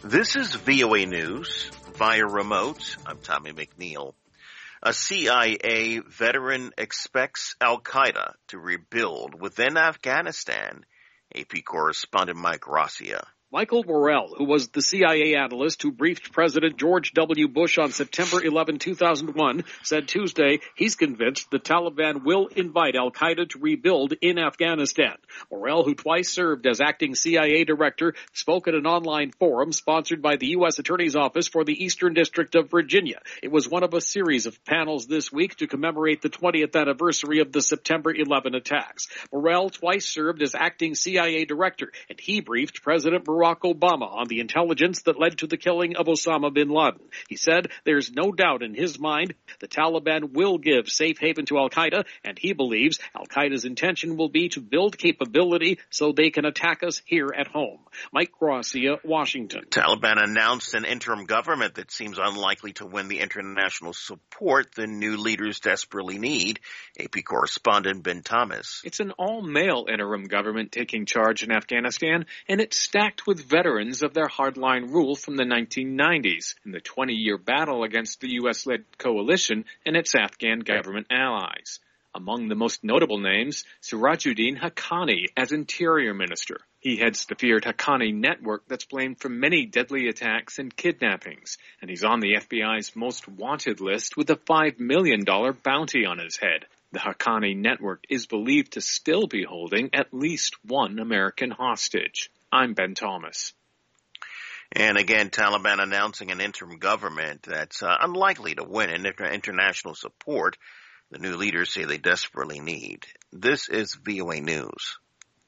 This is VOA News via remote. I'm Tommy McNeil. A CIA veteran expects al-Qaeda to rebuild within Afghanistan. AP correspondent Mike Rossiya. Michael Morrell, who was the CIA analyst who briefed President George W. Bush on September 11, 2001, said Tuesday he's convinced the Taliban will invite al-Qaeda to rebuild in Afghanistan. Morrell, who twice served as acting CIA director, spoke at an online forum sponsored by the U.S. Attorney's Office for the Eastern District of Virginia. It was one of a series of panels this week to commemorate the 20th anniversary of the September 11 attacks. Morrell twice served as acting CIA director, and he briefed President Barack Obama on the intelligence that led to the killing of Osama bin Laden. He said there's no doubt in his mind the Taliban will give safe haven to al-Qaeda, and he believes al-Qaeda's intention will be to build capability so they can attack us here at home. Mike Rossiya, Washington. Taliban announced an interim government that seems unlikely to win the international support the new leaders desperately need. AP correspondent Ben Thomas. It's an all-male interim government taking charge in Afghanistan, and it's stacked with veterans of their hardline rule from the 1990s in the 20-year battle against the U.S.-led coalition and its Afghan government allies. Among the most notable names, Sirajuddin Haqqani as Interior Minister. He heads the feared Haqqani network that's blamed for many deadly attacks and kidnappings, and he's on the FBI's most wanted list with a $5 million bounty on his head. The Haqqani network is believed to still be holding at least one American hostage. I'm Ben Thomas. And again, Taliban announcing an interim government that's unlikely to win international support the new leaders say they desperately need. This is VOA News.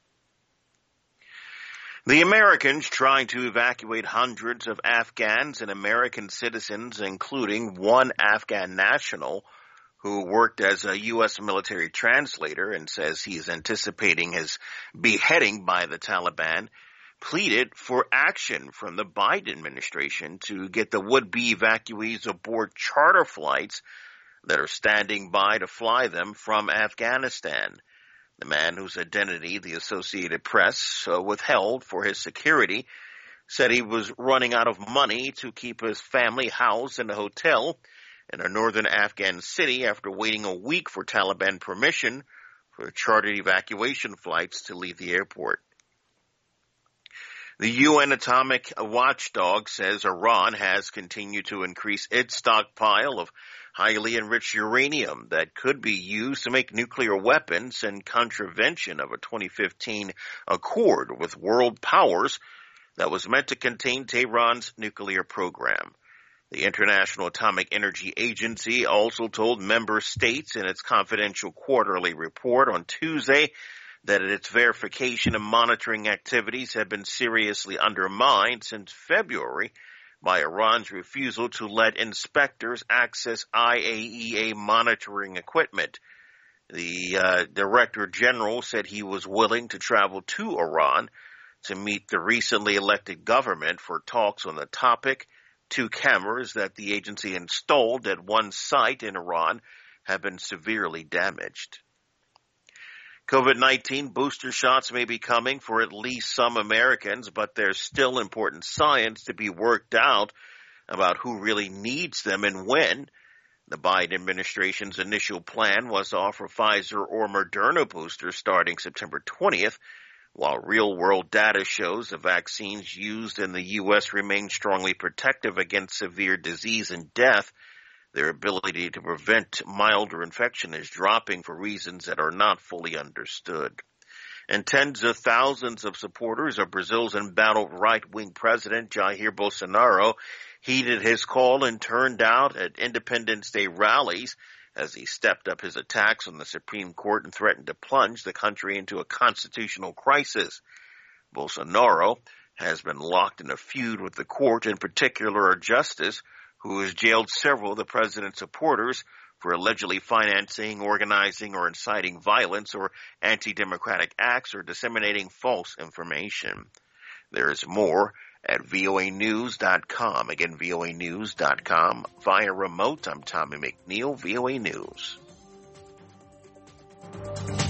The Americans trying to evacuate hundreds of Afghans and American citizens, including one Afghan national who worked as a U.S. military translator and says he is anticipating his beheading by the Taliban, pleaded for action from the Biden administration to get the would-be evacuees aboard charter flights that are standing by to fly them from Afghanistan. The man whose identity the Associated Press withheld for his security said he was running out of money to keep his family housed in a hotel in a northern Afghan city after waiting a week for Taliban permission for chartered evacuation flights to leave the airport. The UN atomic watchdog says Iran has continued to increase its stockpile of highly enriched uranium that could be used to make nuclear weapons in contravention of a 2015 accord with world powers that was meant to contain Tehran's nuclear program. The International Atomic Energy Agency also told member states in its confidential quarterly report on Tuesday that its verification and monitoring activities have been seriously undermined since February by Iran's refusal to let inspectors access IAEA monitoring equipment. The Director General said he was willing to travel to Iran to meet the recently elected government for talks on the topic. 2 cameras that the agency installed at one site in Iran have been severely damaged. COVID-19 booster shots may be coming for at least some Americans, but there's still important science to be worked out about who really needs them and when. The Biden administration's initial plan was to offer Pfizer or Moderna boosters starting September 20th, while real-world data shows the vaccines used in the U.S. remain strongly protective against severe disease and death. Their ability to prevent milder infection is dropping for reasons that are not fully understood. And tens of thousands of supporters of Brazil's embattled right-wing president Jair Bolsonaro heeded his call and turned out at Independence Day rallies as he stepped up his attacks on the Supreme Court and threatened to plunge the country into a constitutional crisis. Bolsonaro has been locked in a feud with the court, in particular a justice who has jailed several of the president's supporters for allegedly financing, organizing, or inciting violence or anti-democratic acts or disseminating false information. There is more at voanews.com. Again, voanews.com. Via remote, I'm Tommy McNeil, VOA News.